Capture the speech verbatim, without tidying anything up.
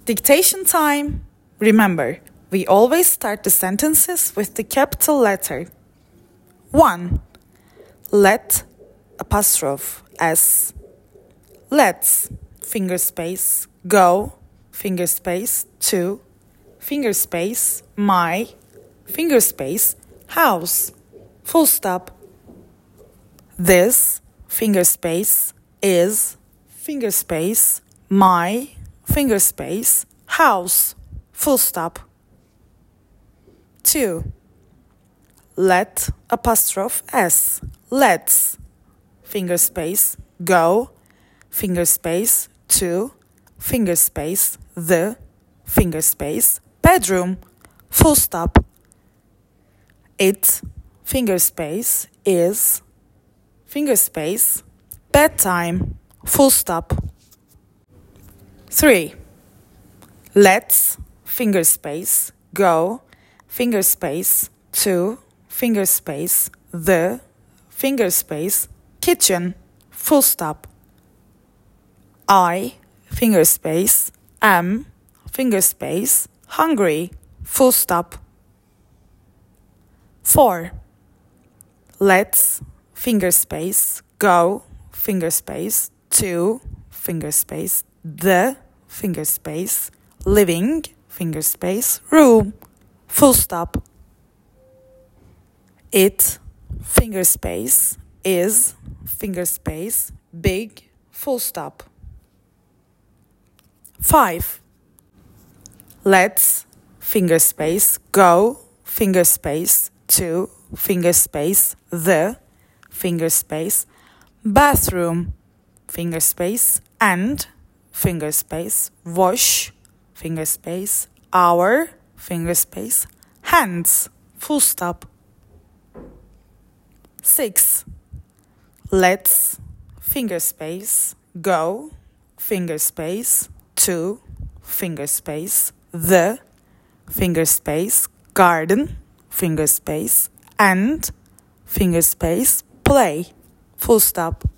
Dictation time. Remember, we always start the sentences with the capital letter. one. Let apostrophe S. Let's finger space go finger space to finger space my finger space house full stop. This finger space is finger space my finger space house full stop. two. Let apostrophe S. Let's finger space go finger space to finger space the finger space bedroom full stop. It finger space is finger space bedtime full stop. three. Let's finger space go finger space to finger space the finger space kitchen full stop. I finger space am finger space hungry full stop. four. Let's finger space go finger space to finger space the finger space living finger space room full stop. It finger space is finger space big full stop. five. Let's finger space go finger space to finger space the finger space bathroom finger space and finger space wash finger space our finger space hands full stop. six. Let's finger space go finger space to finger space the finger space garden finger space and finger space play full stop.